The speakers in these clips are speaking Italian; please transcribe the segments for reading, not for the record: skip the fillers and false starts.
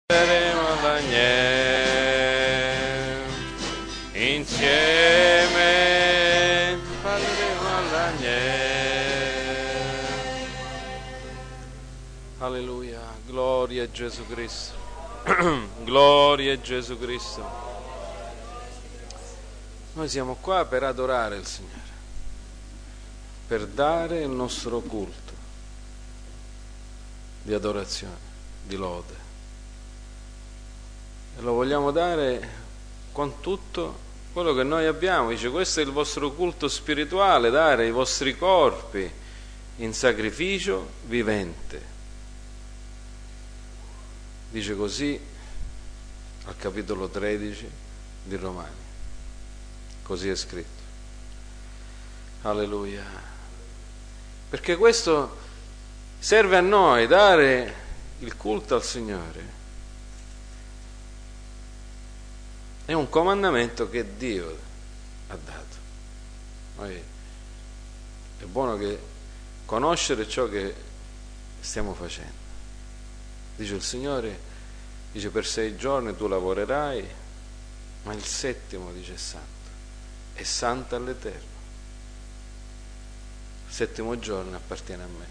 Parleremo all'agnello, insieme parleremo all'agnello. Alleluia, gloria a Gesù Cristo, gloria a Gesù Cristo. Noi siamo qua per adorare il Signore, per dare il nostro culto di adorazione, di lode. E lo vogliamo dare con tutto quello che noi abbiamo. Dice: questo è il vostro culto spirituale, dare i vostri corpi in sacrificio vivente. Dice così al capitolo 13 di Romani. Così è scritto. Alleluia. Perché questo serve a noi, dare il culto al Signore. È un comandamento che Dio ha dato. Noi è buono che conoscere ciò che stiamo facendo. Dice il Signore, dice: per 6 giorni tu lavorerai, ma il 7° dice è santo all'Eterno. Il 7° giorno appartiene a me.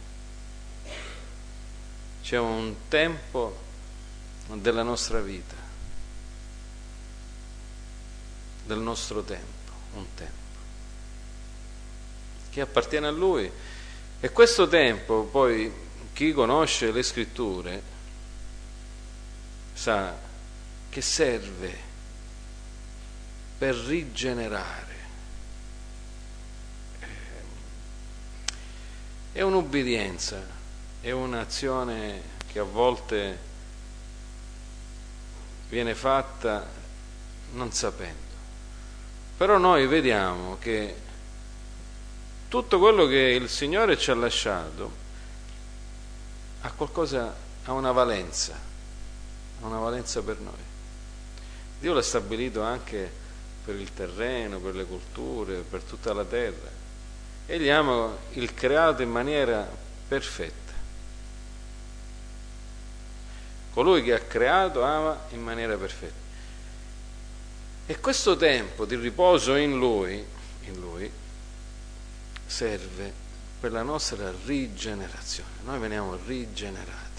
C'è un tempo della nostra vita, del nostro tempo, un tempo che appartiene a Lui, e questo tempo, poi chi conosce le Scritture sa che serve per rigenerare. È un'ubbidienza, è un'azione che a volte viene fatta non sapendo. Però noi vediamo che tutto quello che il Signore ci ha lasciato ha qualcosa, ha una valenza per noi. Dio l'ha stabilito anche per il terreno, per le culture, per tutta la terra. Egli ama il creato in maniera perfetta. Colui che ha creato ama in maniera perfetta. E questo tempo di riposo in Lui serve per la nostra rigenerazione. Noi veniamo rigenerati.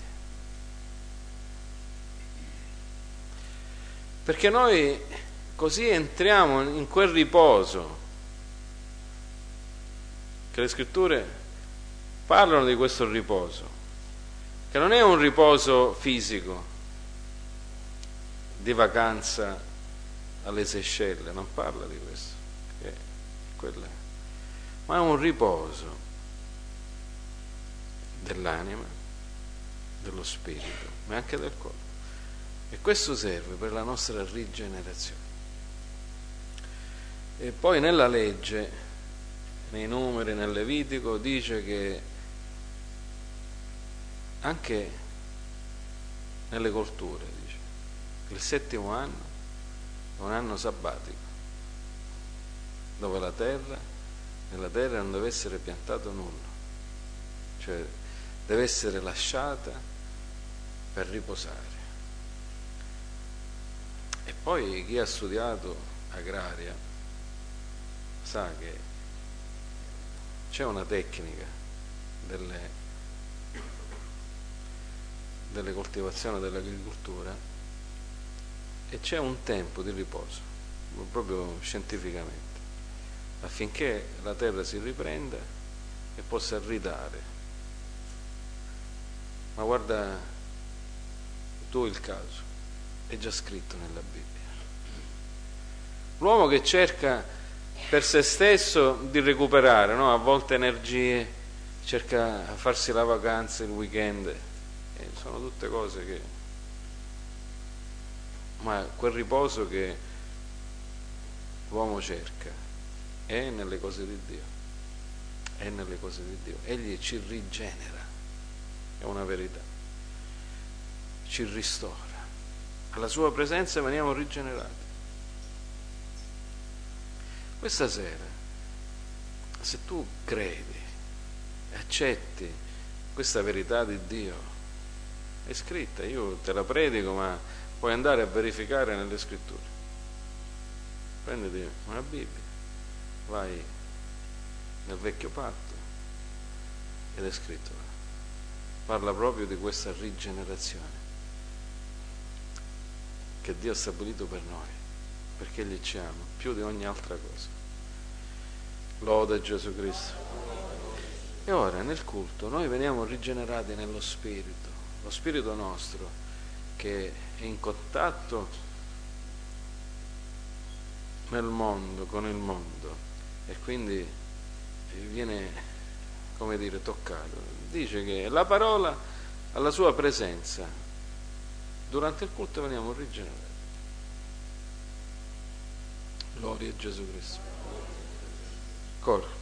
Perché noi così entriamo in quel riposo, che le Scritture parlano di questo riposo, che non è un riposo fisico, di vacanza alle Seychelles, non parla di questo, ma è un riposo dell'anima, dello spirito, ma anche del corpo. E questo serve per la nostra rigenerazione. E poi nella legge, nei numeri, nel Levitico, dice che anche nelle colture, dice, il 7° anno è un anno sabbatico, dove nella terra non deve essere piantato nulla, cioè deve essere lasciata per riposare. E poi chi ha studiato agraria sa che c'è una tecnica delle coltivazioni, dell'agricoltura, e c'è un tempo di riposo, proprio scientificamente, affinché la terra si riprenda e possa ridare. Ma guarda tu il caso, è già scritto nella Bibbia. L'uomo che cerca per se stesso di recuperare, no? A volte energie, cerca di farsi la vacanza, il weekend, sono tutte cose che... ma quel riposo che l'uomo cerca è nelle cose di Dio, è nelle cose di Dio. Egli ci rigenera, è una verità, ci ristora. Alla sua presenza veniamo rigenerati. Questa sera, se tu credi e accetti questa verità di Dio, è scritta, io te la predico, ma puoi andare a verificare nelle scritture. Prenditi una Bibbia, vai nel vecchio patto ed è scritto là. Parla proprio di questa rigenerazione che Dio ha stabilito per noi, perché Egli ci ama più di ogni altra cosa. Lode Gesù Cristo. E ora nel culto noi veniamo rigenerati nello spirito, lo spirito nostro che è in contatto nel mondo, con il mondo, e quindi viene, come dire, toccato. Dice che la parola alla sua presenza durante il culto veniamo rigenerati. Gloria a Gesù Cristo. Coro.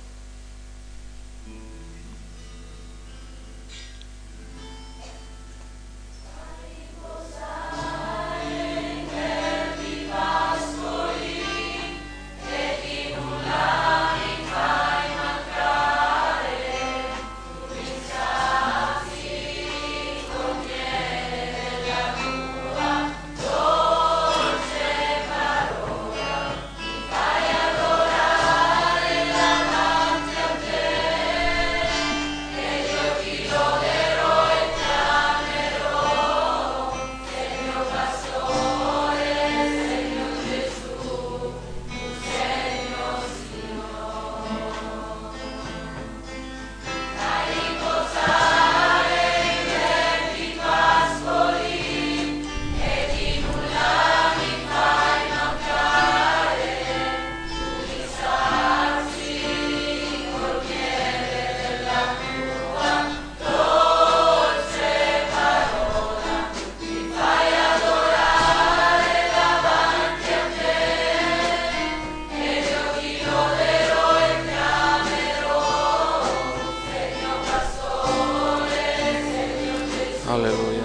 Alleluia.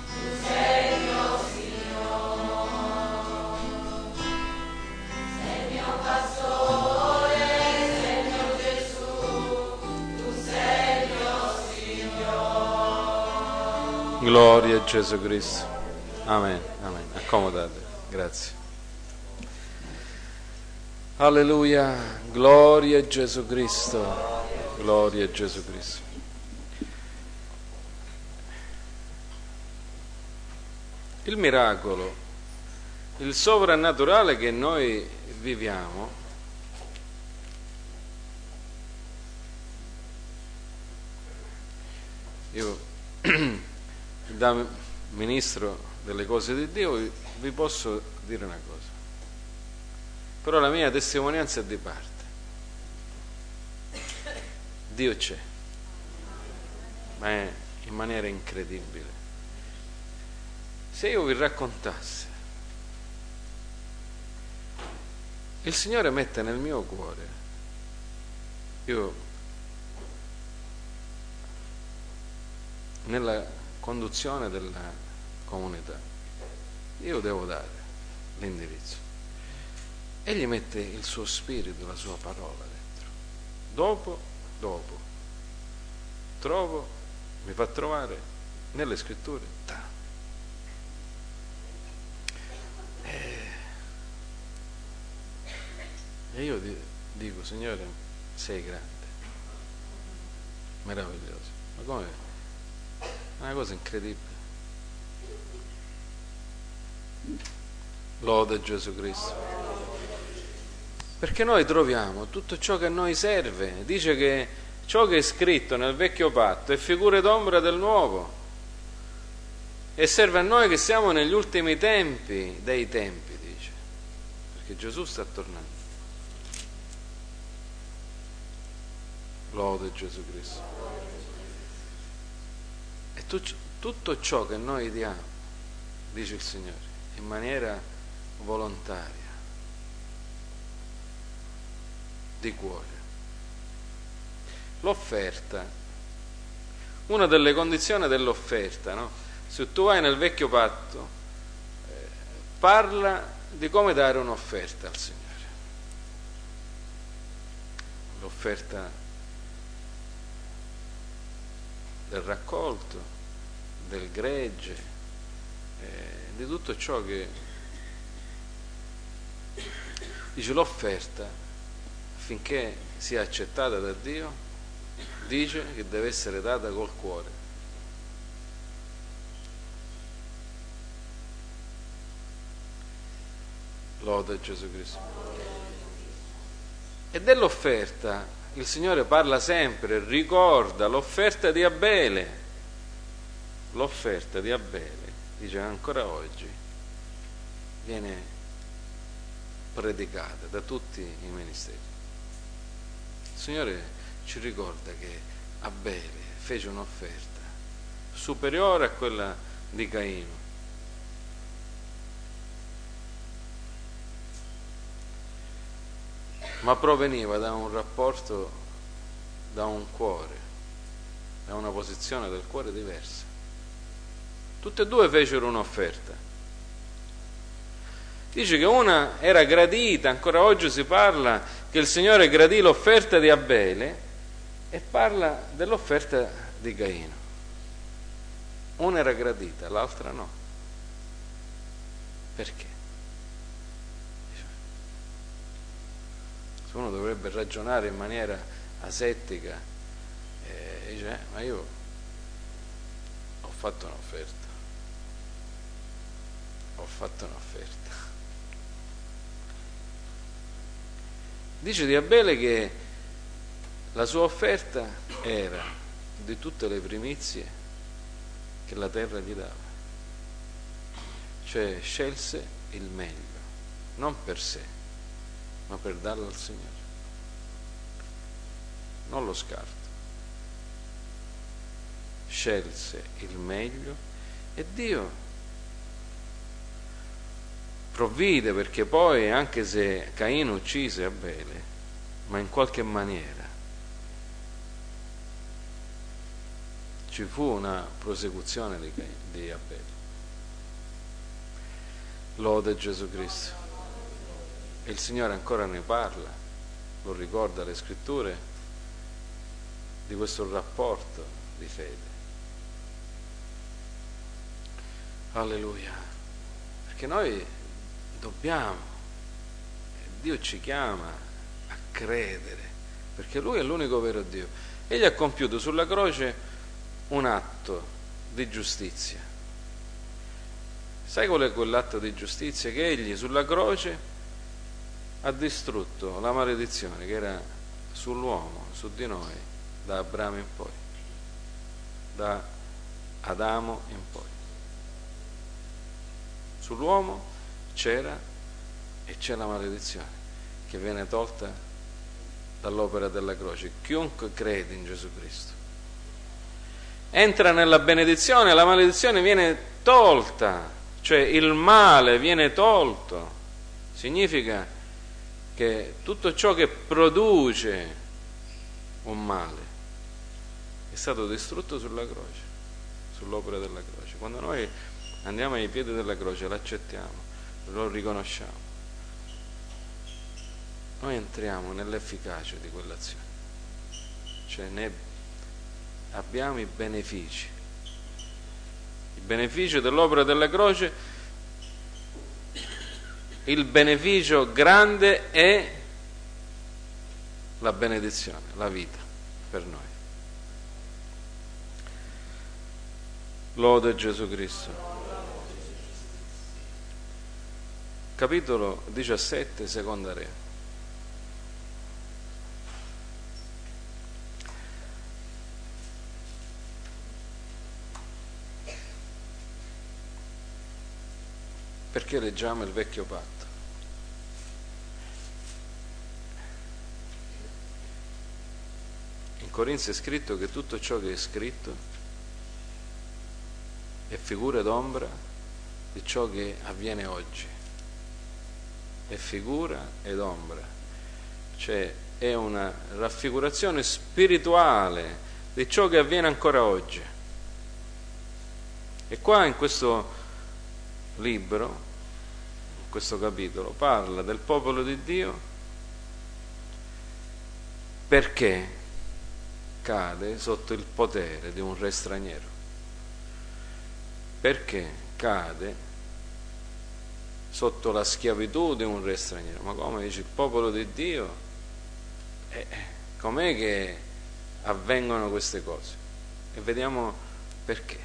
Gloria a Gesù Cristo. Amen, amen. Accomodate. Grazie. Alleluia. Gloria a Gesù Cristo. Gloria a Gesù Cristo. Il miracolo, il sovrannaturale che noi viviamo, io da ministro delle cose di Dio vi posso dire una cosa, però la mia testimonianza è di parte. Dio c'è, ma è in maniera incredibile. Se io vi raccontassi, il Signore mette nel mio cuore, io nella conduzione della comunità, io devo dare l'indirizzo. Egli mette il suo spirito, la sua parola dentro. Dopo, mi fa trovare nelle scritture. E io dico, Signore, sei grande, meraviglioso, ma come? È una cosa incredibile. Lode Gesù Cristo. Perché noi troviamo tutto ciò che a noi serve. Dice che ciò che è scritto nel vecchio patto è figure d'ombra del nuovo e serve a noi che siamo negli ultimi tempi dei tempi, dice, perché Gesù sta tornando. Lode Gesù Cristo. E tutto ciò che noi diamo, dice il Signore, in maniera volontaria, di cuore. L'offerta, una delle condizioni dell'offerta, no? Se tu vai nel vecchio patto, parla di come dare un'offerta al Signore. L'offerta del raccolto, del gregge, di tutto ciò che dice l'offerta, affinché sia accettata da Dio, dice che deve essere data col cuore. Lode Gesù Cristo. E dell'offerta il Signore parla sempre, ricorda l'offerta di Abele. L'offerta di Abele, dice, ancora oggi viene predicata da tutti i ministeri. Il Signore ci ricorda che Abele fece un'offerta superiore a quella di Caino. Ma proveniva da un rapporto, da un cuore, da una posizione del cuore diversa. Tutte e due fecero un'offerta. Dice che una era gradita, ancora oggi si parla che il Signore gradì l'offerta di Abele e parla dell'offerta di Caino. Una era gradita, l'altra no. Perché? Uno dovrebbe ragionare in maniera asettica e dice, ma io ho fatto un'offerta, Dice di Abele che la sua offerta era di tutte le primizie che la terra gli dava, cioè scelse il meglio, non per sé, ma per darlo al Signore, non lo scarto. Scelse il meglio e Dio provvide, perché poi, anche se Caino uccise Abele, ma in qualche maniera ci fu una prosecuzione di Abele. Lode Gesù Cristo. E il Signore ancora ne parla, lo ricorda le scritture, di questo rapporto di fede. Alleluia. Perché noi dobbiamo, Dio ci chiama a credere, perché Lui è l'unico vero Dio. Egli ha compiuto sulla croce un atto di giustizia. Sai qual è quell'atto di giustizia? Che Egli sulla croce ha distrutto la maledizione che era sull'uomo, su di noi, da Abramo in poi, da Adamo in poi. Sull'uomo c'era e c'è la maledizione che viene tolta dall'opera della croce. Chiunque crede in Gesù Cristo entra nella benedizione, la maledizione viene tolta, cioè il male viene tolto. Significa che tutto ciò che produce un male è stato distrutto sulla croce, sull'opera della croce. Quando noi andiamo ai piedi della croce, l'accettiamo, lo riconosciamo, noi entriamo nell'efficacia di quell'azione, cioè ne abbiamo i benefici. Il beneficio dell'opera della croce, il beneficio grande è la benedizione, la vita per noi. Lode Gesù Cristo. Capitolo 17, seconda Re. Perché leggiamo il vecchio patto? In Corinzi è scritto che tutto ciò che è scritto è figura ed ombra di ciò che avviene oggi. È figura ed ombra, cioè è una raffigurazione spirituale di ciò che avviene ancora oggi. E qua in questo libro, in questo capitolo, parla del popolo di Dio perché cade sotto il potere di un re straniero. perché cade sotto la schiavitù di un re straniero. Ma come dice il popolo di Dio? Com'è che avvengono queste cose? E vediamo perché.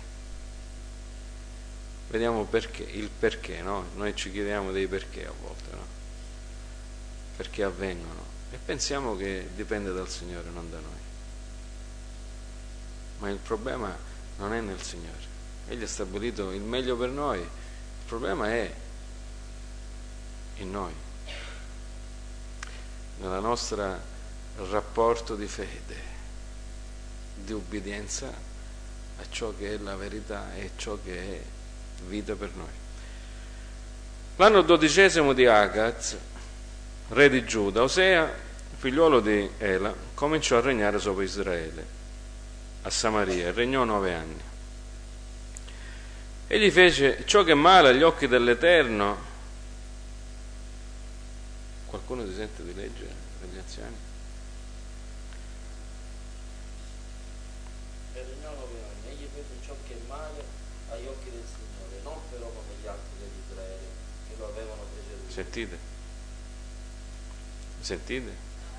Vediamo perché, il perché, no? Noi ci chiediamo dei perché a volte, no? Perché avvengono. E pensiamo che dipende dal Signore, non da noi. Ma il problema non è nel Signore. Egli ha stabilito il meglio per noi. Il problema è in noi, nella nostra rapporto di fede, di ubbidienza a ciò che è la verità e ciò che è vita per noi. L'anno 12° di Agaz, re di Giuda, Osea, figliuolo di Ela, cominciò a regnare sopra Israele a Samaria e regnò 9 anni. Egli fece ciò che è male agli occhi dell'Eterno. Qualcuno si sente di leggere degli anziani? E regnò 9 anni. Egli fece ciò che è male agli occhi del Signore, non però come gli altri dell'Israele che lo avevano preceduto. Sentite? Sentite?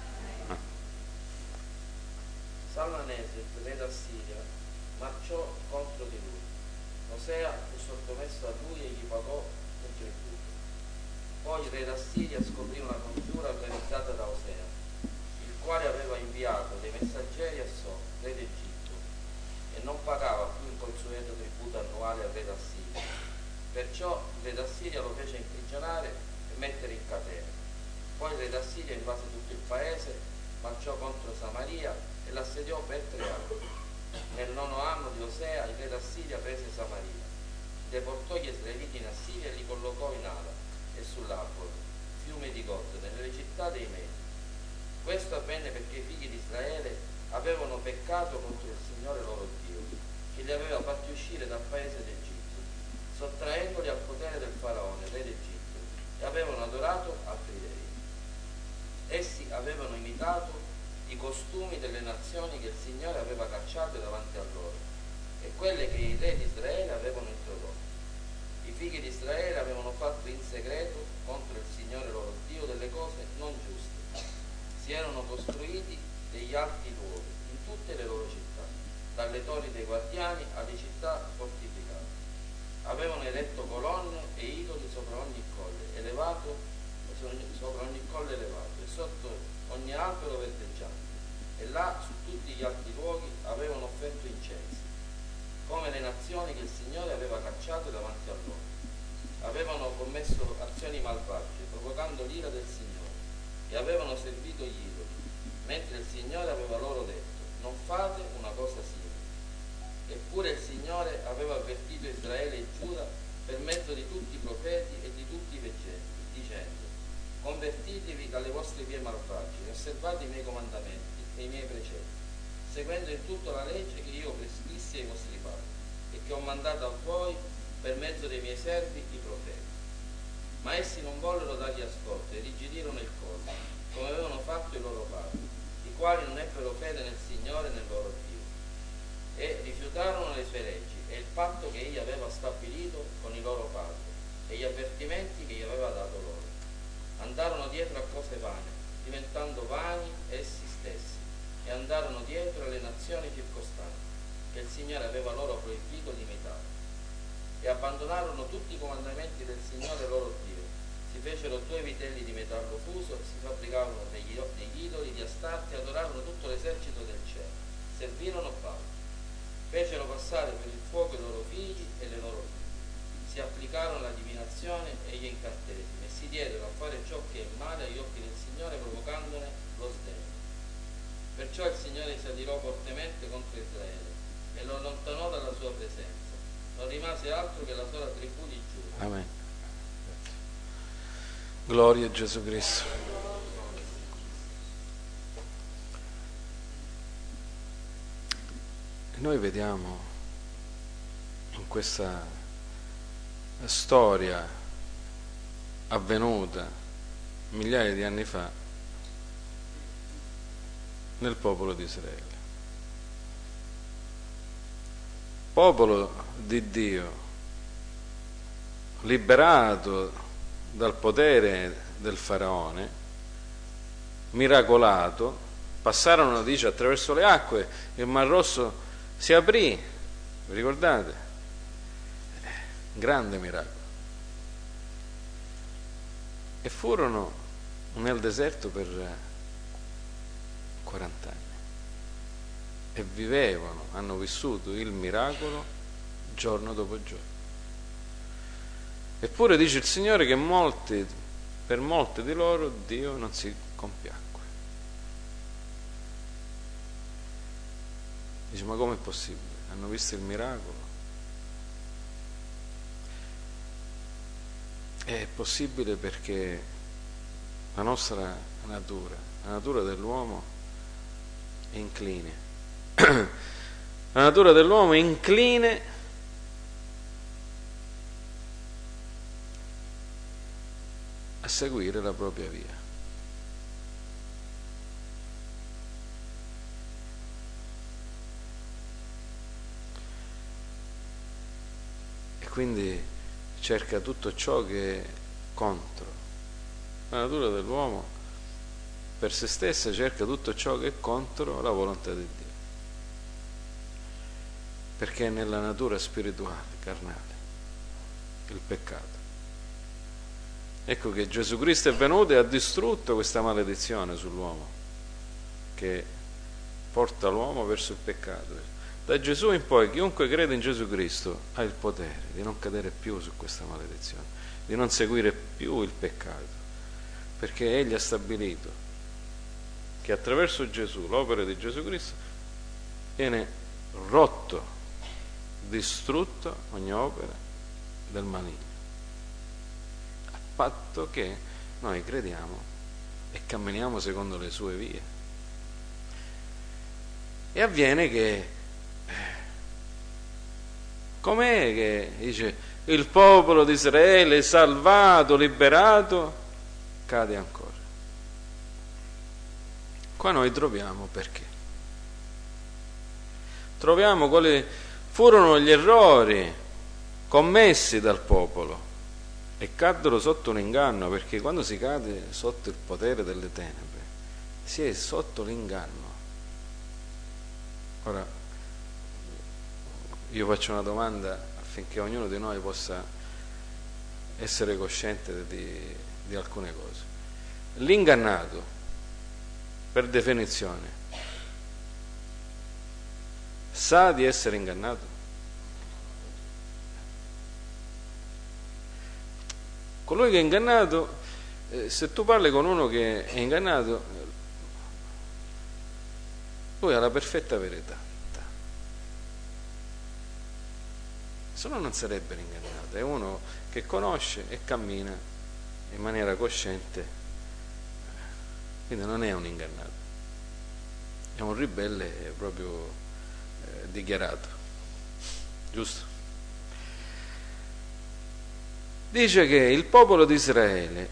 Salmaneset, re d'Assiria, marciò contro di lui. Osea fu sottomesso a lui e gli pagò un tributo. Poi il re d'Assiria scoprì una congiura organizzata da Osea, il quale aveva inviato dei messaggeri a So, re d'Egitto, e non pagava più il consueto tributo annuale al re d'Assiria. Perciò il re d'Assiria lo fece imprigionare e mettere in catene. Poi il re d'Assiria invase tutto il paese, marciò contro Samaria e l'assediò per 3 anni. Nel 9° anno di Osea il re d'Assiria prese Samaria, deportò gli israeliti in Assiria e li collocò in Ala e sull'Arbor, fiume di God, nelle città dei Medi. Questo avvenne perché i figli di Israele avevano peccato contro il Signore loro Dio, che li aveva fatti uscire dal paese d'Egitto, sottraendoli al potere del faraone, re d'Egitto, e avevano adorato altri dei. Essi avevano imitato i costumi delle nazioni che il Signore aveva cacciate davanti a loro e quelle che i re di Israele avevano introdotto. I figli di Israele avevano fatto in segreto contro il Signore loro Dio delle cose non giuste. Si erano costruiti degli alti luoghi in tutte le loro città, dalle torri dei guardiani alle città fortificate. Avevano eretto colonne e idoli sopra ogni colle elevato e sotto ogni albero verdeggiante, e là su tutti gli altri luoghi avevano offerto incensi, come le nazioni che il Signore aveva cacciate davanti a loro. Avevano commesso azioni malvagie, provocando l'ira del Signore, e avevano servito gli idoli, mentre il Signore aveva loro detto: non fate una cosa simile. Eppure il Signore aveva avvertito Israele e Giuda per mezzo di tutti i profeti e di tutti i veggenti, dicendo: convertitevi dalle vostre vie malvagie e osservate i miei comandamenti e i miei precetti, seguendo in tutto la legge che io prescrissi ai vostri padri e che ho mandato a voi per mezzo dei miei servi i profeti. Ma essi non vollero dargli ascolto e rigidirono il cuore, come avevano fatto i loro padri, i quali non ebbero fede nel Signore nel loro Dio, e rifiutarono le sue leggi e il patto che egli aveva stabilito con i loro padri e gli avvertimenti che gli aveva dato loro. Andarono dietro a cose vane, diventando vani essi stessi, e andarono dietro alle nazioni circostanti, che il Signore aveva loro proibito di imitare. E abbandonarono tutti i comandamenti del Signore loro Dio, si fecero 2 vitelli di metallo fuso, si fabbricavano degli idoli di Astarte, adorarono tutto l'esercito del cielo, servirono Baal, fecero passare per il fuoco i loro figli e le loro figlie, si applicarono la divinazione e gli incantesimi, e si diedero a fare ciò che è male agli occhi del Signore, provocandone lo sdegno. Perciò il Signore si adirò fortemente contro Israele e lo allontanò dalla sua presenza. Non rimase altro che la sola tribù di Giuda. Amen. Gloria a Gesù Cristo. Noi vediamo in questa storia avvenuta migliaia di anni fa nel popolo di Israele. Popolo di Dio, liberato dal potere del faraone, miracolato, passarono, dice, attraverso le acque, il Mar Rosso si aprì, vi ricordate? Grande miracolo. E furono nel deserto per 40 anni e vivevano, hanno vissuto il miracolo giorno dopo giorno. Eppure dice il Signore che per molti di loro Dio non si compiacque. Dice, ma com'è possibile? Hanno visto il miracolo? È possibile perché la nostra natura, la natura dell'uomo è incline. La natura dell'uomo è incline a seguire la propria via. E quindi cerca tutto ciò che è contro. La natura dell'uomo per se stessa cerca tutto ciò che è contro la volontà di Dio, perché è nella natura spirituale, carnale, il peccato. Ecco che Gesù Cristo è venuto e ha distrutto questa maledizione sull'uomo che porta l'uomo verso il peccato. Da Gesù in poi chiunque crede in Gesù Cristo ha il potere di non cadere più su questa maledizione, di non seguire più il peccato, perché Egli ha stabilito che attraverso Gesù, l'opera di Gesù Cristo, viene rotto, distrutto ogni opera del maligno, a patto che noi crediamo e camminiamo secondo le sue vie. E avviene che com'è che dice il popolo di Israele salvato, liberato, cade ancora. Qua noi troviamo perché. Troviamo quali furono gli errori commessi dal popolo e caddero sotto un inganno, perché quando si cade sotto il potere delle tenebre si è sotto l'inganno. Ora io faccio una domanda affinché ognuno di noi possa essere cosciente di alcune cose. L'ingannato, per definizione, sa di essere ingannato? Colui che è ingannato, se tu parli con uno che è ingannato, lui ha la perfetta verità. Se no non sarebbe ingannato, è uno che conosce e cammina in maniera cosciente, quindi non è un ingannato, è un ribelle proprio dichiarato, giusto? Dice che il popolo di Israele,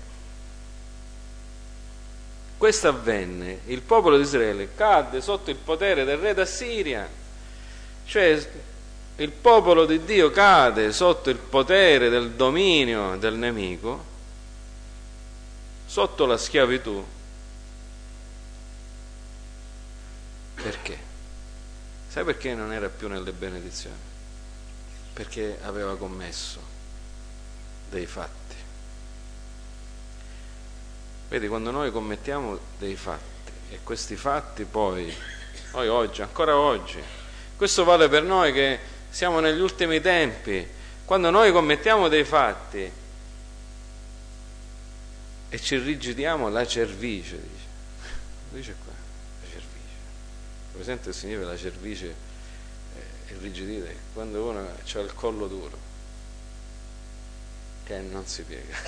questo avvenne, il popolo di Israele cadde sotto il potere del re d'Assiria, cioè il popolo di Dio cade sotto il potere del dominio del nemico, sotto la schiavitù. Perché? Sai perché non era più nelle benedizioni? Perché aveva commesso dei fatti. Vedi, quando noi commettiamo dei fatti e questi fatti poi, noi oggi, ancora oggi, questo vale per noi che siamo negli ultimi tempi, quando noi commettiamo dei fatti e ci rigidiamo la cervice, dice qua, la cervice. Presente il Signore, la cervice è irrigidita, quando uno ha il collo duro, che non si piega,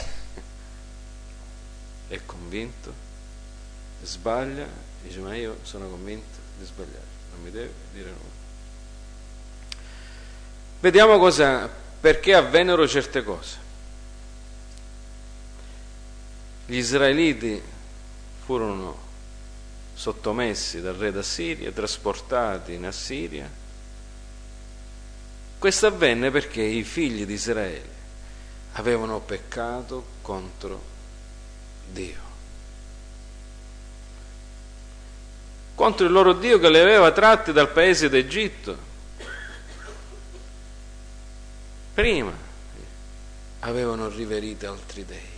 è convinto, sbaglia, dice ma io sono convinto di sbagliare, non mi deve dire nulla. Vediamo perché avvennero certe cose. Gli israeliti furono sottomessi dal re d'Assiria, trasportati in Assiria. Questo avvenne perché i figli di Israele avevano peccato contro Dio, contro il loro Dio che li aveva tratti dal paese d'Egitto. Prima avevano riverito altri dei.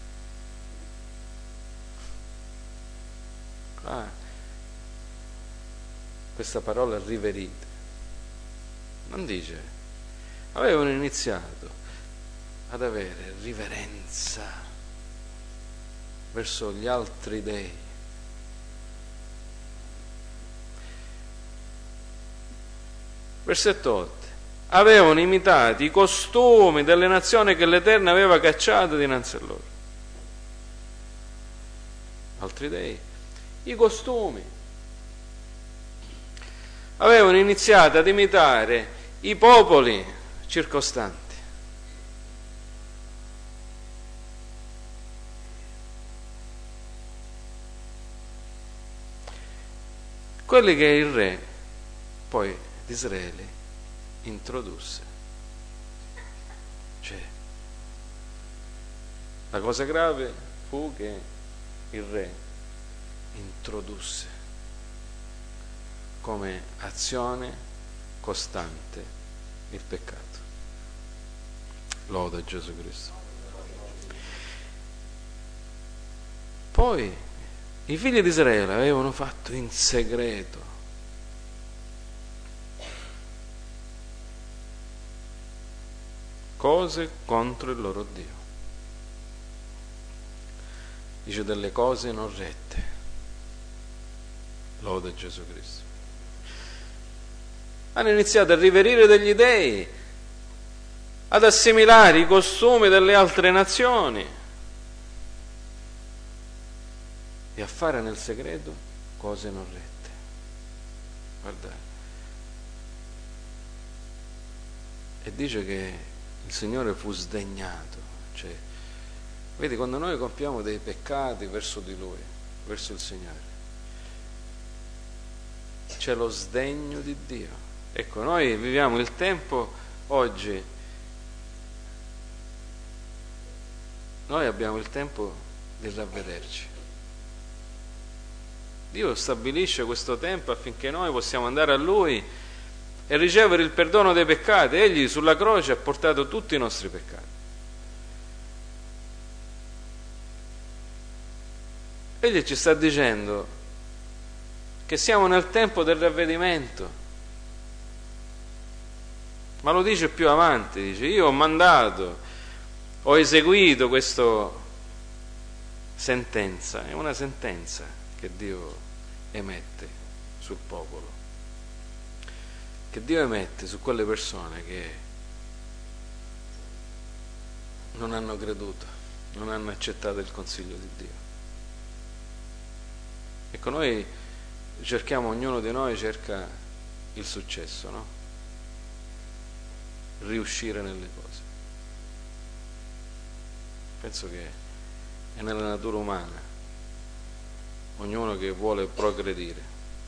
Questa parola riverite non dice, avevano iniziato ad avere riverenza verso gli altri dei. Versetto 8. Avevano imitato i costumi delle nazioni che l'Eterno aveva cacciato dinanzi a loro. Altri dei. I costumi. Avevano iniziato ad imitare i popoli circostanti. Quelli che il re poi di Israele introdusse. Cioè, la cosa grave fu che il re introdusse come azione costante il peccato. Loda Gesù Cristo. Poi i figli di Israele avevano fatto in segreto cose contro il loro Dio. Dice delle cose non rette. Loda Gesù Cristo. Hanno iniziato a riverire degli dei, ad assimilare i costumi delle altre nazioni e a fare nel segreto cose non rette. Guardate. E dice che il Signore fu sdegnato. Cioè, vedi, quando noi compiamo dei peccati verso di Lui, verso il Signore, c'è lo sdegno di Dio. Ecco, noi viviamo il tempo oggi, noi abbiamo il tempo di ravvederci. Dio stabilisce questo tempo affinché noi possiamo andare a Lui e ricevere il perdono dei peccati. Egli sulla croce ha portato tutti i nostri peccati. Egli ci sta dicendo che siamo nel tempo del ravvedimento. Ma lo dice più avanti, dice: io ho mandato, ho eseguito questa sentenza. È una sentenza che Dio emette sul popolo, che Dio emette su quelle persone che non hanno creduto, non hanno accettato il consiglio di Dio. Ecco, noi cerchiamo, ognuno di noi cerca il successo, no? Riuscire nelle cose. Penso che è nella natura umana, ognuno che vuole progredire.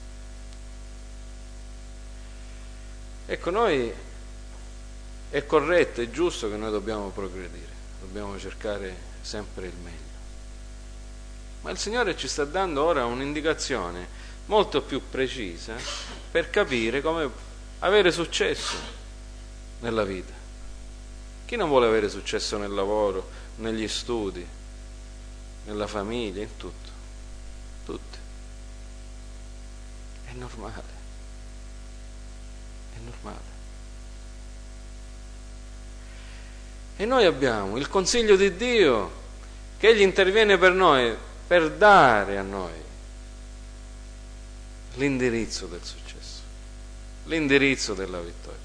Ecco, noi è corretto, è giusto che noi dobbiamo progredire, dobbiamo cercare sempre il meglio. Ma il Signore ci sta dando ora un'indicazione molto più precisa per capire come avere successo nella vita. Chi non vuole avere successo nel lavoro, negli studi, nella famiglia, in tutto? Tutti. È normale. È normale. E noi abbiamo il consiglio di Dio che Egli interviene per noi, per dare a noi l'indirizzo del successo, l'indirizzo della vittoria.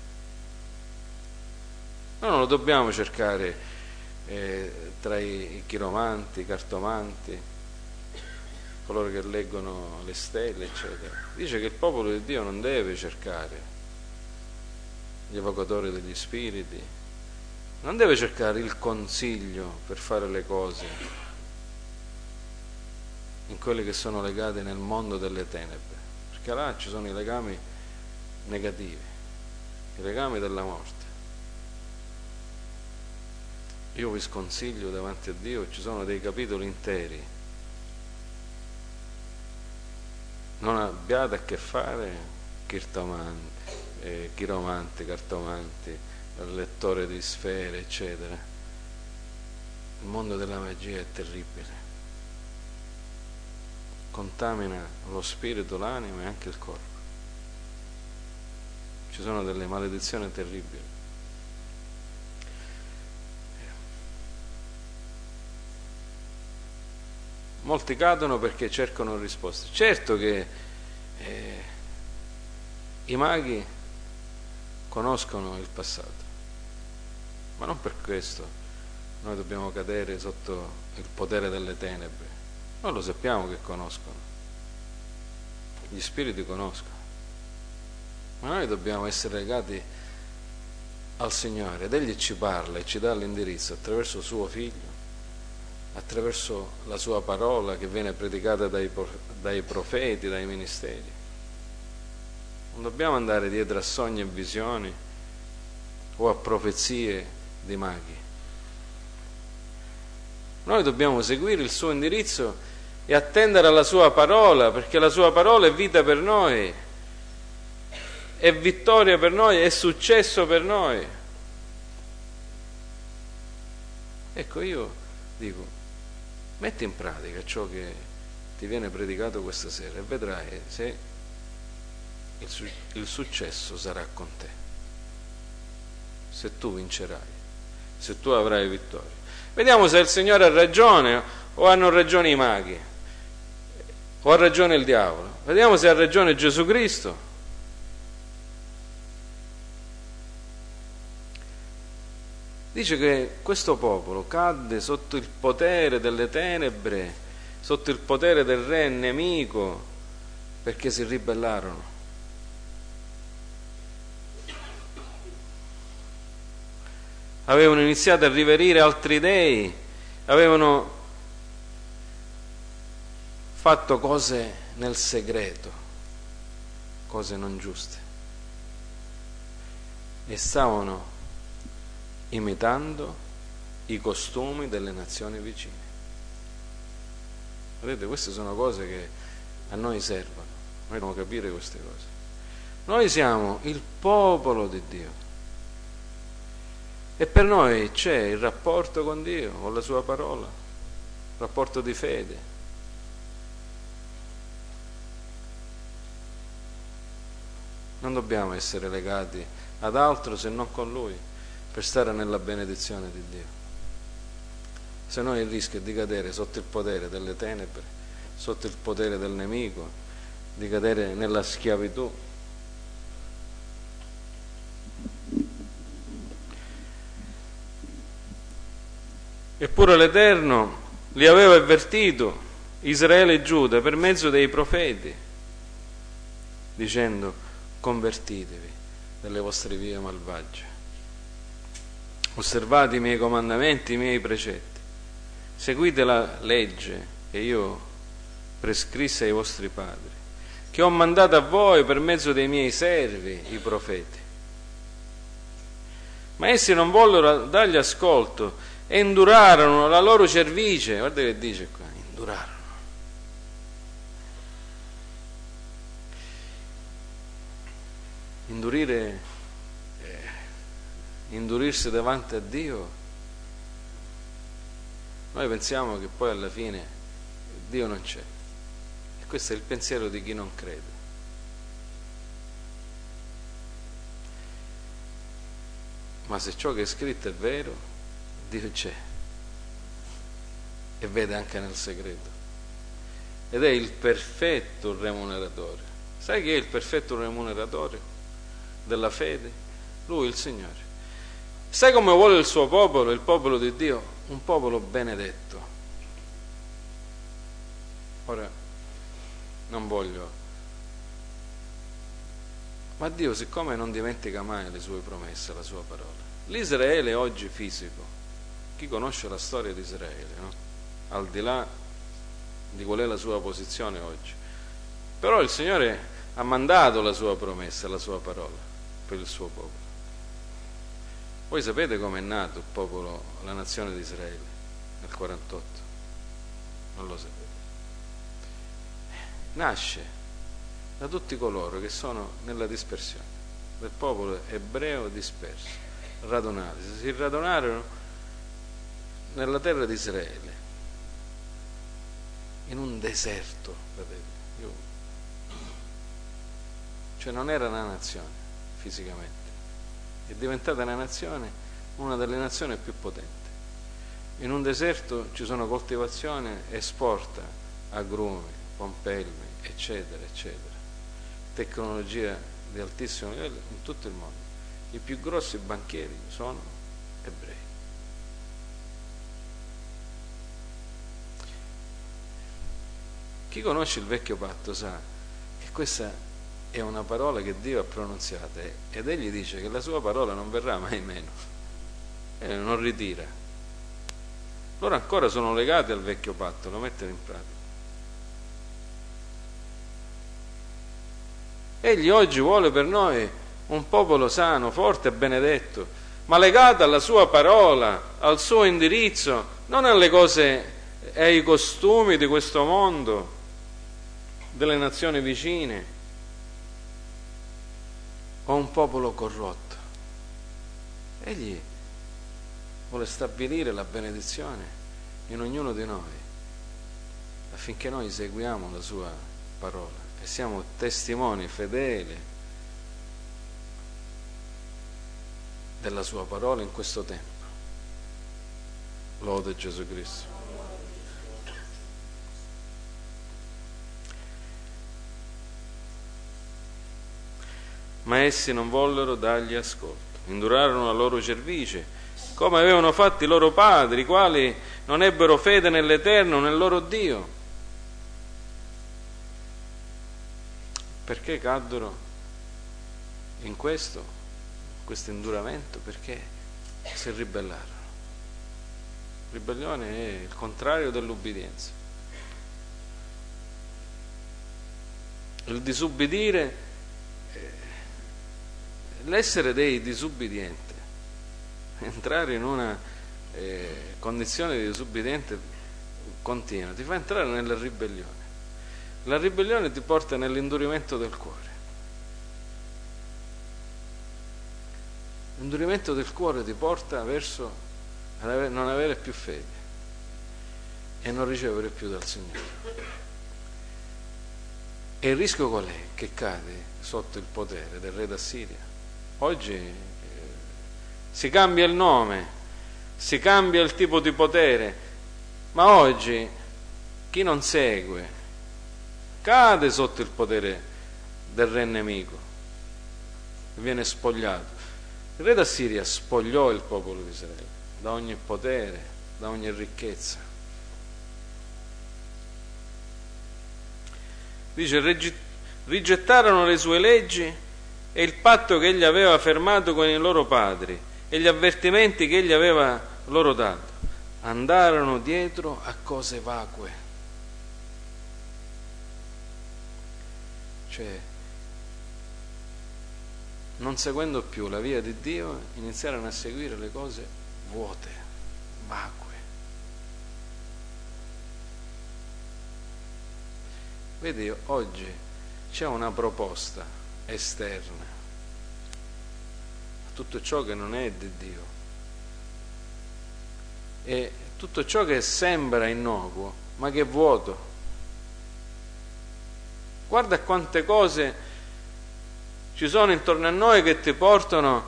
Noi non lo dobbiamo cercare tra i chiromanti, i cartomanti, coloro che leggono le stelle, eccetera. Dice che il popolo di Dio non deve cercare gli evocatori degli spiriti, non deve cercare il consiglio per fare le cose in quelli che sono legati nel mondo delle tenebre, perché là ci sono i legami negativi, i legami della morte. io vi sconsiglio davanti a Dio, ci sono dei capitoli interi, non abbiate a che fare chiromanti, cartomanti, lettore di sfere, eccetera. Il mondo della magia è terribile, contamina lo spirito, l'anima e anche il corpo. Ci sono delle maledizioni terribili. Molti cadono perché cercano risposte. Certo che i maghi conoscono il passato, ma non per questo noi dobbiamo cadere sotto il potere delle tenebre. Noi lo sappiamo che conoscono, gli spiriti conoscono, ma noi dobbiamo essere legati al Signore ed Egli ci parla e ci dà l'indirizzo attraverso suo Figlio, attraverso la sua parola che viene predicata dai profeti, dai ministeri. Non dobbiamo andare dietro a sogni e visioni o a profezie di maghi. Noi dobbiamo seguire il suo indirizzo e attendere alla sua parola, perché la sua parola è vita per noi, è vittoria per noi, è successo per noi. Ecco, io dico, metti in pratica ciò che ti viene predicato questa sera e vedrai se il successo sarà con te, se tu vincerai, se tu avrai vittoria. Vediamo se il Signore ha ragione o hanno ragione i maghi o ha ragione il diavolo. Vediamo se ha ragione Gesù Cristo. Dice che questo popolo cadde sotto il potere delle tenebre, sotto il potere del re nemico, perché si ribellarono. Avevano iniziato a riverire altri dei, avevano fatto cose nel segreto, cose non giuste, e stavano imitando i costumi delle nazioni vicine. Vedete, queste sono cose che a noi servono, noi dobbiamo capire queste cose. Noi siamo il popolo di Dio e per noi c'è il rapporto con Dio, con la sua parola, rapporto di fede. Non dobbiamo essere legati ad altro se non con Lui per stare nella benedizione di Dio. Se no il rischio è di cadere sotto il potere delle tenebre, sotto il potere del nemico, di cadere nella schiavitù. Eppure l'Eterno li aveva avvertito, Israele e Giuda, per mezzo dei profeti, dicendo: convertitevi dalle vostre vie malvagie, osservate i miei comandamenti, i miei precetti, seguite la legge che io prescrissi ai vostri padri, che ho mandato a voi per mezzo dei miei servi, i profeti. Ma essi non vollero dargli ascolto e indurarono la loro cervice. Guarda che dice qua, indurarono. Indurirsi davanti a Dio, noi pensiamo che poi alla fine Dio non c'è, e questo è il pensiero di chi non crede. Ma se ciò che è scritto è vero, Dio c'è e vede anche nel segreto, ed è il perfetto remuneratore. Sai chi è il perfetto remuneratore della fede? Lui, il Signore. Sai come vuole il suo popolo, il popolo di Dio? Un popolo benedetto. Ora, non voglio, ma Dio, siccome non dimentica mai le sue promesse, la sua parola, l'Israele oggi fisico, chi conosce la storia di Israele, no? Al di là di qual è la sua posizione oggi, però il Signore ha mandato la sua promessa, la sua parola per il suo popolo. Voi sapete com'è nato il popolo, la nazione di Israele nel 48? Non lo sapete. Nasce da tutti coloro che sono nella dispersione, del popolo ebreo disperso, radunati. Si radunarono nella terra di Israele, in un deserto, vedete. Cioè non era una nazione fisicamente, è diventata una nazione, una delle nazioni più potenti. In un deserto ci sono coltivazioni, esporta agrumi, pompelmi, eccetera, eccetera, tecnologia di altissimo livello in tutto il mondo. I più grossi banchieri sono ebrei. Chi conosce il vecchio patto sa che questa è una parola che Dio ha pronunziata ed egli dice che la sua parola non verrà mai meno, non ritira. Loro ancora sono legati al vecchio patto, lo mettono in pratica. Egli oggi vuole per noi un popolo sano, forte e benedetto, ma legato alla sua parola, al suo indirizzo, non alle cose e ai costumi di questo mondo, delle nazioni vicine, o un popolo corrotto. Egli vuole stabilire la benedizione in ognuno di noi affinché noi seguiamo la sua parola e siamo testimoni fedeli della sua parola in questo tempo. Lode Gesù Cristo. Ma essi non vollero dargli ascolto, indurarono la loro cervice, come avevano fatto i loro padri, i quali non ebbero fede nell'Eterno, nel loro Dio. Perché caddero in questo induramento? Perché si ribellarono. Ribellione è il contrario dell'ubbidienza. Il disubbidire, l'essere dei disubbidienti, entrare in una condizione di disubbidiente continua, ti fa entrare nella ribellione. La ribellione ti porta nell'indurimento del cuore. L'indurimento del cuore ti porta verso non avere più fede e non ricevere più dal Signore. E il rischio qual è? Che cade sotto il potere del re d'Assiria. Oggi si cambia il nome, si cambia il tipo di potere, ma oggi chi non segue cade sotto il potere del re nemico e viene spogliato. Il re d'Assiria spogliò il popolo di Israele da ogni potere, da ogni ricchezza. Dice, rigettarono le sue leggi e il patto che egli aveva fermato con i loro padri e gli avvertimenti che egli aveva loro dato. Andarono dietro a cose vacue. Cioè, non seguendo più la via di Dio, iniziarono a seguire le cose vuote, vacue. Vedi, oggi c'è una proposta esterna a tutto ciò che non è di Dio e tutto ciò che sembra innocuo ma che è vuoto. Guarda quante cose ci sono intorno a noi che ti portano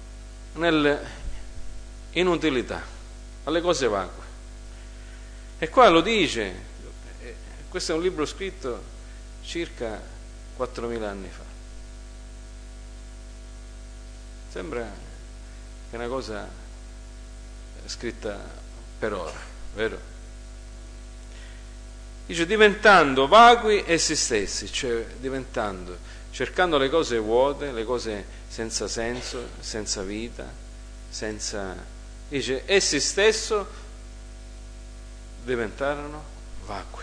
nell'inutilità, alle cose vacue. E qua lo dice, questo è un libro scritto circa 4.000 anni fa. Sembra che è una cosa scritta per ora, vero? Dice diventando vacui essi stessi, cioè cercando le cose vuote, le cose senza senso, senza vita, dice essi stessi diventarono vacui,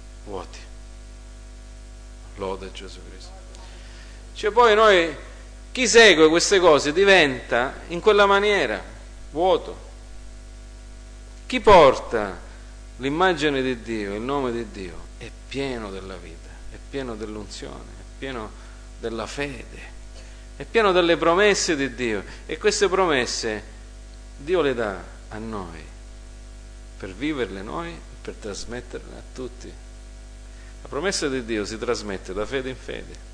vuoti. Lode Gesù Cristo. Cioè poi noi Chi segue queste cose diventa in quella maniera vuoto. Chi porta l'immagine di Dio, il nome di Dio, è pieno della vita, è pieno dell'unzione, è pieno della fede, è pieno delle promesse di Dio, e queste promesse Dio le dà a noi per viverle noi, per trasmetterle a tutti. La promessa di Dio si trasmette da fede in fede.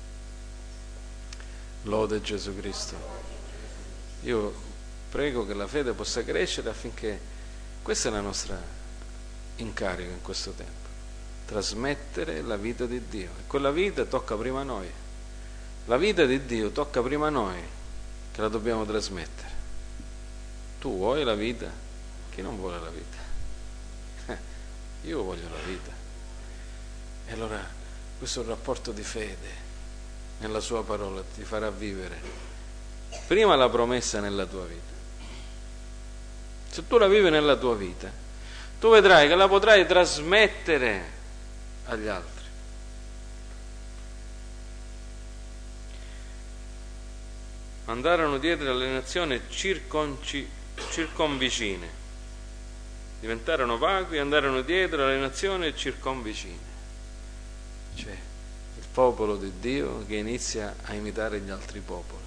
Lode Gesù Cristo. Io prego che la fede possa crescere, affinché questa è la nostra incarico in questo tempo: trasmettere la vita di Dio, e quella vita tocca prima a noi. La vita di Dio tocca prima a noi, che la dobbiamo trasmettere. Tu vuoi la vita? Chi non vuole la vita? Io voglio la vita. E allora questo è un rapporto di fede nella sua parola, ti farà vivere prima la promessa nella tua vita. Se tu la vivi nella tua vita, tu vedrai che la potrai trasmettere agli altri. Andarono dietro alle nazioni circonvicine, diventarono vacui e andarono dietro alle nazioni circonvicine. Cioè, il popolo di Dio che inizia a imitare gli altri popoli,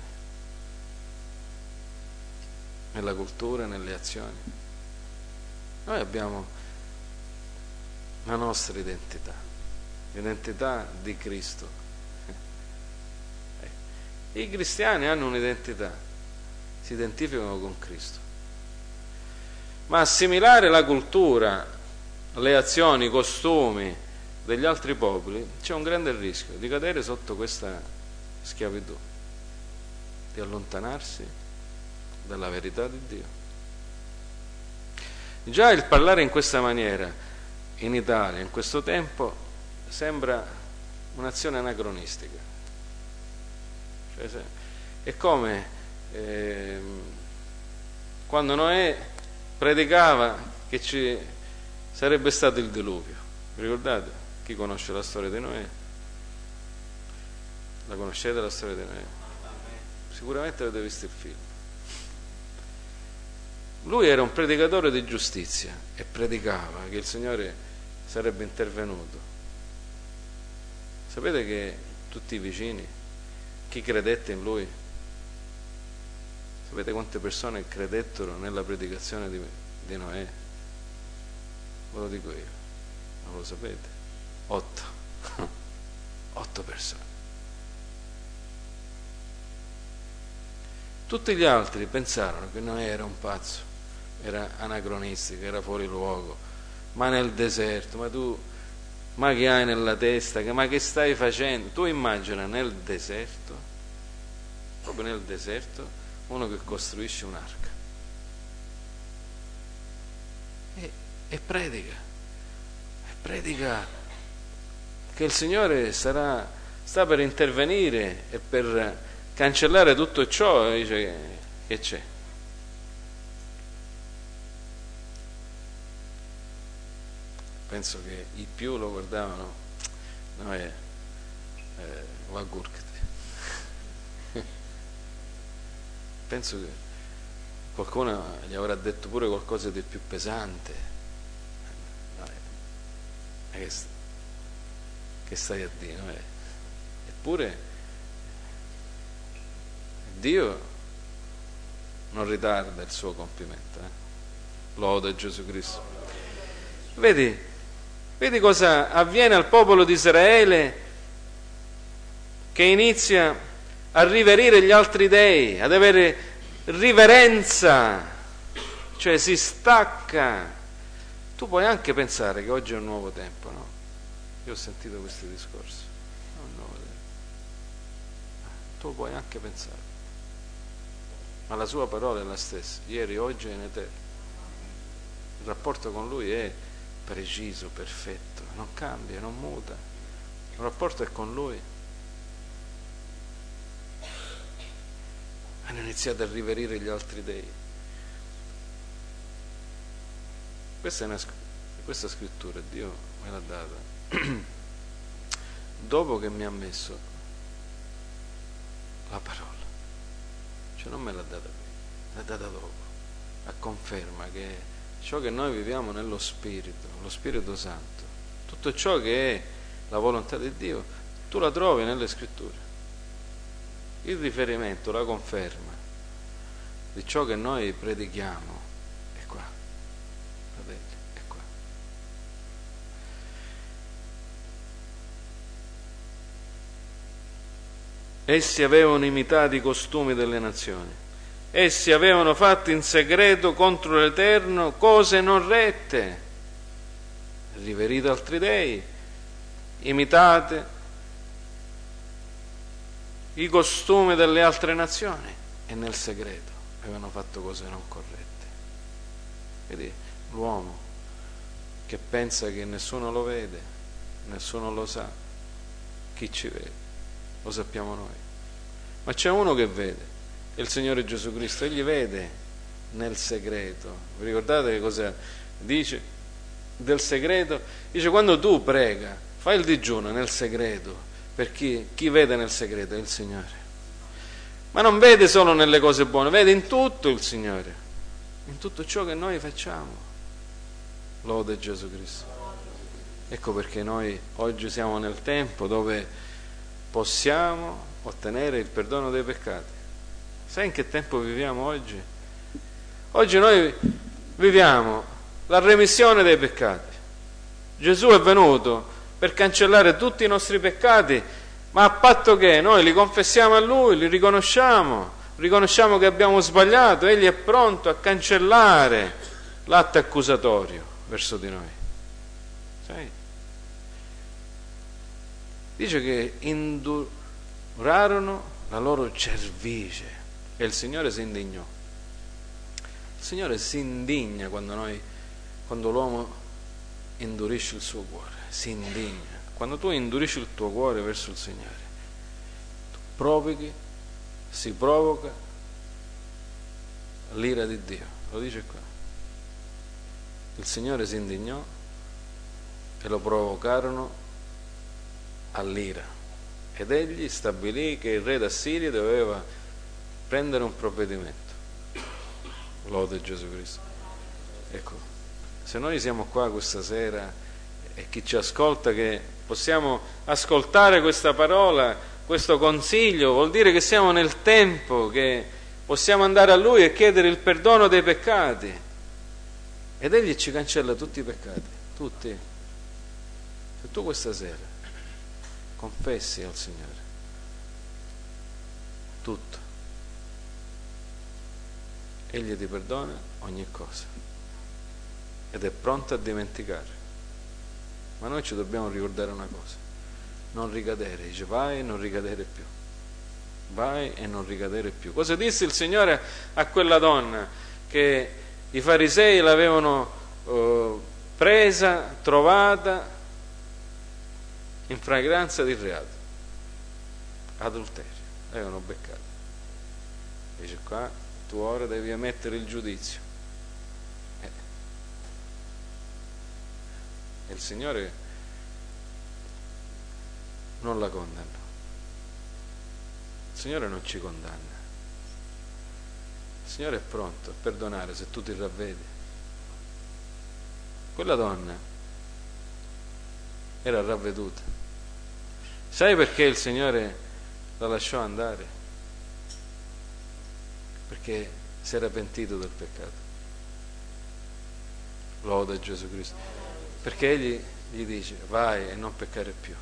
nella cultura e nelle azioni. Noi abbiamo la nostra identità, l'identità di Cristo. I cristiani hanno un'identità, si identificano con Cristo. Ma assimilare la cultura, le azioni, i costumi degli altri popoli, c'è un grande rischio di cadere sotto questa schiavitù, di allontanarsi dalla verità di Dio. Già il parlare in questa maniera in Italia, in questo tempo, sembra un'azione anacronistica. Cioè, è come quando Noè predicava che ci sarebbe stato il diluvio. Vi ricordate? Chi conosce la storia di Noè? La conoscete la storia di Noè? Sicuramente avete visto il film. Lui era un predicatore di giustizia e predicava che il Signore sarebbe intervenuto. Sapete che tutti i vicini, chi credette in lui, sapete quante persone credettero nella predicazione di Noè? Ve lo dico io, non lo sapete? 8 persone. Tutti gli altri pensarono che Noè era un pazzo, era anacronistico, era fuori luogo, ma nel deserto, ma che hai nella testa, ma che stai facendo? Tu immagina nel deserto, proprio nel deserto, uno che costruisce un'arca e predica che il Signore sta per intervenire e per cancellare tutto ciò, e dice che c'è. Penso che i più lo guardavano, va gurkati. Penso che qualcuno gli avrà detto pure qualcosa di più pesante. Che stai a dire? Eppure Dio non ritarda il suo compimento. Lode Gesù Cristo. Vedi cosa avviene al popolo di Israele, che inizia a riverire gli altri dei, ad avere riverenza, cioè si stacca. Tu puoi anche pensare che oggi è un nuovo tempo, no? Io ho sentito questi discorsi. È un nuovo tempo. Tu puoi anche pensare, ma la sua parola è la stessa, ieri, oggi e in eterno. Il rapporto con Lui è preciso, perfetto, non cambia, non muta. Il rapporto è con Lui. Hanno iniziato a riverire gli altri dei. Questa scrittura Dio me l'ha data dopo che mi ha messo la parola. Cioè non me l'ha data prima, l'ha data dopo, a conferma che ciò che noi viviamo nello Spirito, lo Spirito Santo, tutto ciò che è la volontà di Dio, tu la trovi nelle Scritture. Il riferimento, la conferma di ciò che noi predichiamo è qua, fratelli, è qua. Essi avevano imitato i costumi delle nazioni, essi avevano fatto in segreto contro l'Eterno cose non rette, riverite altri dei, imitate i costumi delle altre nazioni e nel segreto avevano fatto cose non corrette. Vedi, l'uomo che pensa che nessuno lo vede, nessuno lo sa, chi ci vede? Lo sappiamo noi. Ma c'è uno che vede, è il Signore Gesù Cristo, egli vede nel segreto. Vi ricordate cosa dice del segreto? Dice: quando tu prega, fai il digiuno nel segreto, perché chi vede nel segreto è il Signore. Ma non vede solo nelle cose buone, vede in tutto il Signore, in tutto ciò che noi facciamo. Lode Gesù Cristo. Ecco perché noi oggi siamo nel tempo dove possiamo ottenere il perdono dei peccati. Sai in che tempo viviamo oggi? Oggi noi viviamo la remissione dei peccati. Gesù è venuto per cancellare tutti i nostri peccati, ma a patto che noi li confessiamo a Lui, li riconosciamo che abbiamo sbagliato, Egli è pronto a cancellare l'atto accusatorio verso di noi. Sai? Dice che indurarono la loro cervice e il Signore si indignò. Il Signore si indigna quando l'uomo indurisce il suo cuore, si indigna. Quando tu indurisci il tuo cuore verso il Signore, tu si provoca l'ira di Dio. Lo dice qua. Il Signore si indignò e lo provocarono all'ira. Ed egli stabilì che il re d'Assiria doveva prendere un provvedimento. Lode Gesù Cristo. Ecco, se noi siamo qua questa sera e chi ci ascolta, che possiamo ascoltare questa parola, questo consiglio, vuol dire che siamo nel tempo che possiamo andare a Lui e chiedere il perdono dei peccati, ed Egli ci cancella tutti i peccati, tutti. Se tu questa sera confessi al Signore tutto, Egli ti perdona ogni cosa ed è pronto a dimenticare. Ma noi ci dobbiamo ricordare una cosa: non ricadere. Dice: vai e non ricadere più, vai e non ricadere più. Cosa disse il Signore a quella donna che i farisei l'avevano presa, trovata in fragranza di reato, adulterio, avevano beccato? Dice: qua tu ora devi emettere il giudizio. E il Signore non la condanna. Il Signore non ci condanna. Il Signore è pronto a perdonare se tu ti ravvedi. Quella donna era ravveduta. Sai perché il Signore la lasciò andare? Perché si era pentito del peccato. Lode Gesù Cristo. Perché Egli gli dice: vai e non peccare più.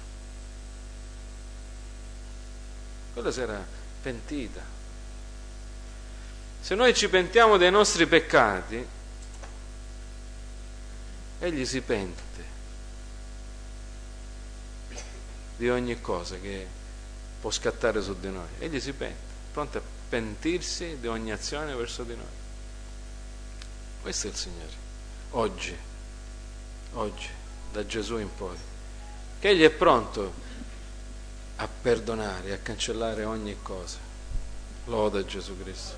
Quella si era pentita. Se noi ci pentiamo dei nostri peccati, Egli si pente di ogni cosa che può scattare su di noi. Egli si pente, pronto a pentirsi di ogni azione verso di noi. Questo è il Signore oggi, da Gesù in poi, che Egli è pronto a perdonare, a cancellare ogni cosa. Loda Gesù Cristo.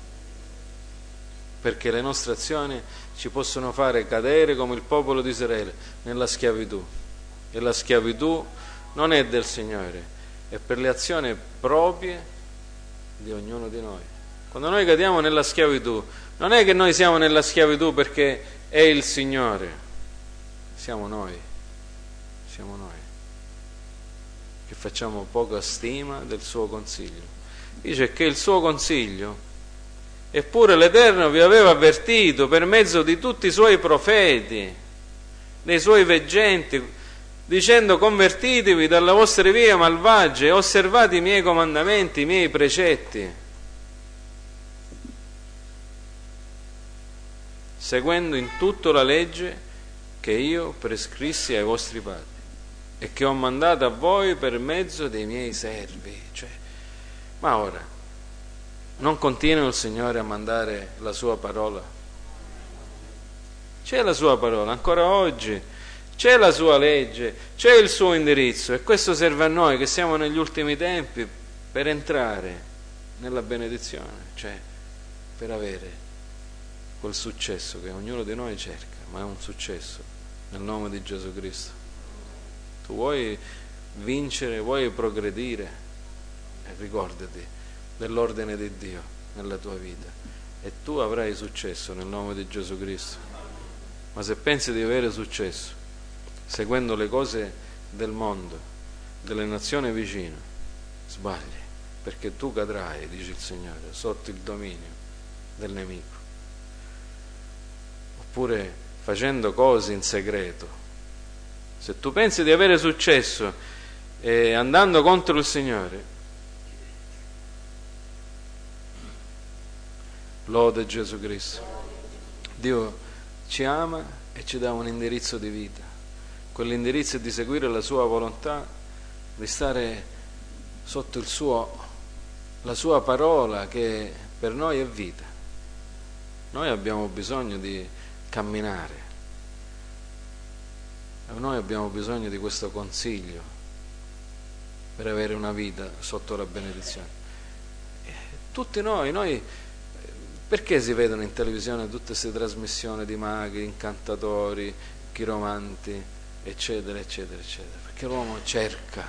Perché le nostre azioni ci possono fare cadere come il popolo di Israele nella schiavitù, e la schiavitù non è del Signore, è per le azioni proprie di ognuno di noi. Quando noi cadiamo nella schiavitù, non è che noi siamo nella schiavitù perché è il Signore, siamo noi che facciamo poca stima del suo consiglio. Dice che il suo consiglio, eppure l'Eterno vi aveva avvertito per mezzo di tutti i suoi profeti, dei suoi veggenti, dicendo: convertitevi dalle vostre vie malvagie e osservate i miei comandamenti, i miei precetti, seguendo in tutto la legge che io prescrissi ai vostri padri e che ho mandato a voi per mezzo dei miei servi. Ma ora, non continua il Signore a mandare la sua parola? C'è la sua parola, ancora oggi, c'è la sua legge, c'è il suo indirizzo, e questo serve a noi che siamo negli ultimi tempi per entrare nella benedizione, cioè per avere quel successo che ognuno di noi cerca, ma è un successo nel nome di Gesù Cristo. Tu vuoi vincere, vuoi progredire, e ricordati dell'ordine di Dio nella tua vita e tu avrai successo nel nome di Gesù Cristo. Ma se pensi di avere successo seguendo le cose del mondo, delle nazioni vicine, sbagli, perché tu cadrai, dice il Signore, sotto il dominio del nemico. Oppure facendo cose in segreto. Se tu pensi di avere successo andando contro il Signore, lode Gesù Cristo. Dio ci ama e ci dà un indirizzo di vita. Quell'indirizzo è di seguire la sua volontà, di stare sotto la sua parola, che per noi è vita. Noi abbiamo bisogno di camminare, noi abbiamo bisogno di questo consiglio per avere una vita sotto la benedizione. Tutti noi perché si vedono in televisione tutte queste trasmissioni di maghi, incantatori, chiromanti, eccetera, eccetera, eccetera? Perché l'uomo cerca,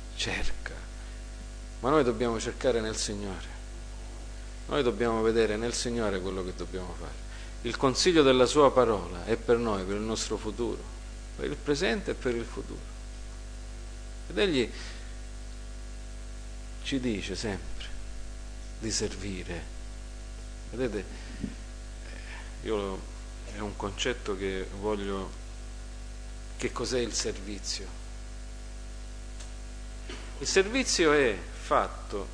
ma noi dobbiamo cercare nel Signore. Noi dobbiamo vedere nel Signore quello che dobbiamo fare. Il consiglio della sua parola è per noi, per il nostro futuro, per il presente e per il futuro. Ed Egli ci dice sempre di servire. Vedete, è un concetto che voglio. Che cos'è il servizio? Il servizio è fatto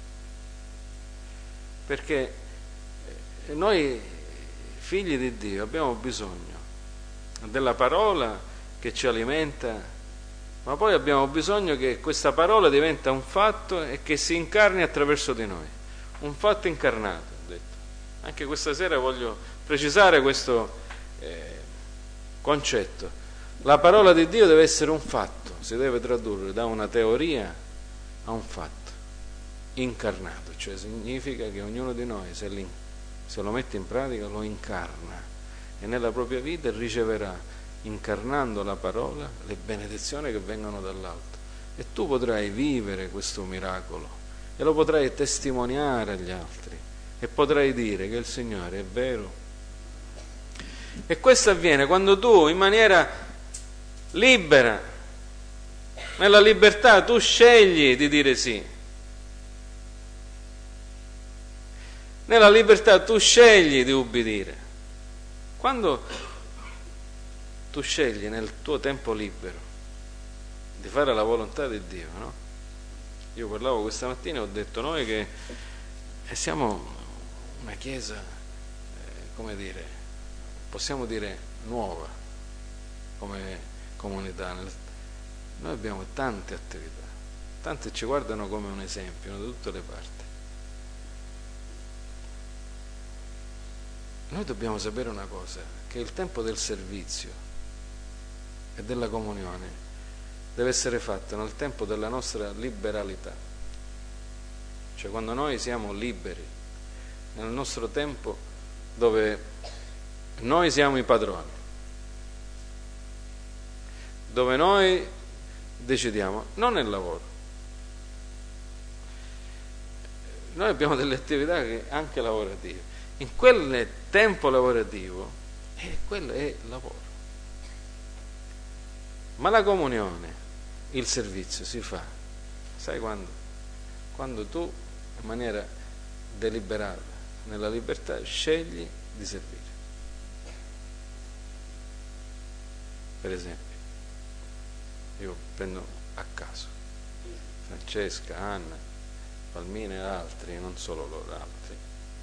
perché noi figli di Dio abbiamo bisogno della parola che ci alimenta, ma poi abbiamo bisogno che questa parola diventa un fatto e che si incarni attraverso di noi, un fatto incarnato. Anche questa sera voglio precisare questo concetto. La parola di Dio deve essere un fatto, si deve tradurre da una teoria a un fatto incarnato, cioè significa che ognuno di noi, se lo mette in pratica, lo incarna e nella propria vita riceverà, incarnando la parola, le benedizioni che vengono dall'alto. E tu potrai vivere questo miracolo e lo potrai testimoniare agli altri. E potrai dire che il Signore è vero. E questo avviene quando tu, in maniera libera, nella libertà, tu scegli di dire sì. Nella libertà tu scegli di ubbidire. Quando tu scegli nel tuo tempo libero di fare la volontà di Dio, no? Io parlavo questa mattina e ho detto noi che siamo una chiesa, come dire, possiamo dire nuova come comunità. Noi abbiamo tante attività, tante ci guardano come un esempio da tutte le parti. Noi dobbiamo sapere una cosa, che il tempo del servizio e della comunione deve essere fatto nel tempo della nostra liberalità, cioè quando noi siamo liberi, nel nostro tempo dove noi siamo i padroni, dove noi decidiamo, non nel lavoro. noi abbiamo delle attività che anche lavorative. In quel tempo lavorativo, quello è lavoro. Ma la comunione, il servizio si fa, sai quando? Quando tu, in maniera deliberata, nella libertà, scegli di servire. Per esempio, io prendo a caso Francesca, Anna, Palmina e altri, non solo loro, altri.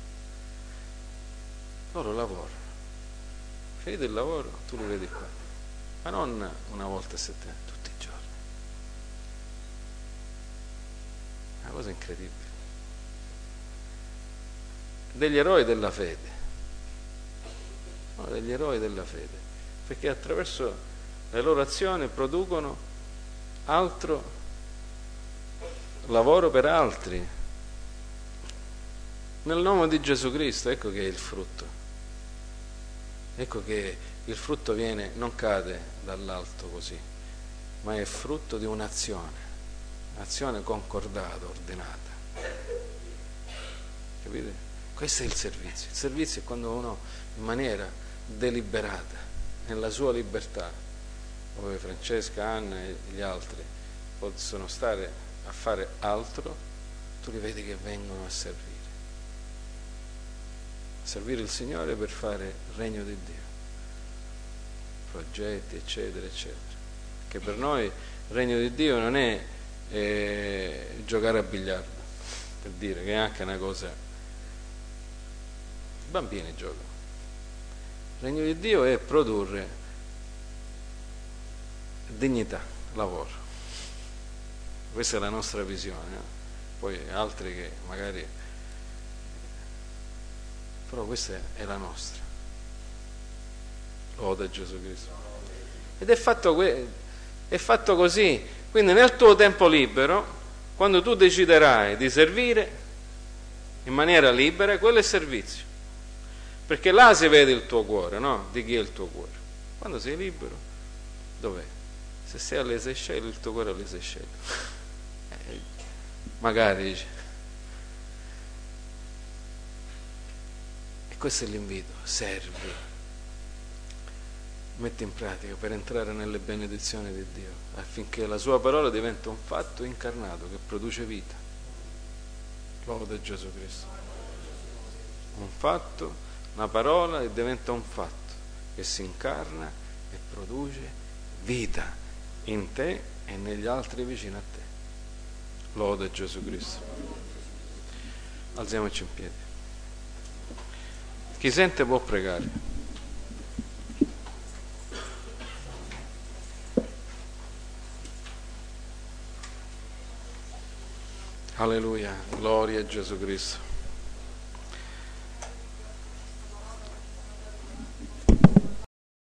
Loro lavorano. Finito il lavoro, tu li vedi qua. Ma non una volta a settimana, tutti i giorni. Una cosa incredibile. Degli eroi della fede. No, degli eroi della fede. Perché attraverso le loro azioni producono altro lavoro per altri. Nel nome di Gesù Cristo, ecco che è il frutto. Ecco che il frutto non cade dall'alto così, ma è frutto di un'azione concordata, ordinata. Capite? Questo è il servizio. Il servizio è quando uno in maniera deliberata, nella sua libertà, dove Francesca, Anna e gli altri possono stare a fare altro, tu li vedi che vengono a servire il Signore per fare il regno di Dio, progetti eccetera eccetera. Che per noi il regno di Dio non è giocare a biliardo, per dire, che è anche una cosa, i bambini giocano. Il regno di Dio è produrre dignità, lavoro. Questa è la nostra visione, poi altri che magari, però questa è la nostra. Lode Gesù Cristo. Ed è fatto così. Quindi nel tuo tempo libero, quando tu deciderai di servire in maniera libera, quello è servizio. Perché là si vede il tuo cuore, no? Di chi è il tuo cuore. Quando sei libero, dov'è? Se sei alle Seychelles, il tuo cuore è alle Seychelles. Magari dice. E questo è l'invito: servi, metti in pratica per entrare nelle benedizioni di Dio, affinché la sua parola diventi un fatto incarnato che produce vita. Lode Gesù Cristo. Un fatto, una parola che diventa un fatto, che si incarna e produce vita in te e negli altri vicino a te. Lode Gesù Cristo. Alziamoci in piedi. Chi sente può pregare. Alleluia, gloria a Gesù Cristo.